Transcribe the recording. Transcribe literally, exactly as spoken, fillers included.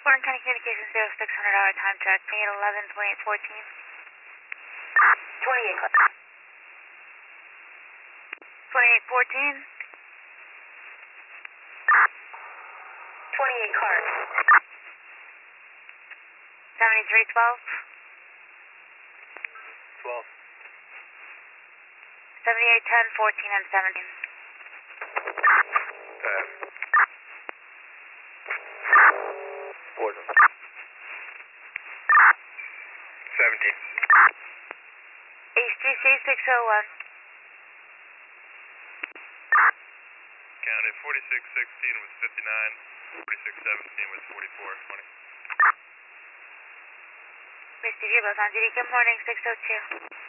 Warren County Communications zero six hundred hour time check, twenty-eight eleven, twenty-eight fourteen. twenty-eight car. twenty-eight fourteen. twenty-eight car. seventy-three twelve. twelve. seventy-eight ten, fourteen, and seventeen. Pass. Warden. seventeen. H G C six oh one. Counted forty-six sixteen was fifty-nine, forty-six seventeen was forty-four twenty. Mister G, both on duty. Good morning, six oh two.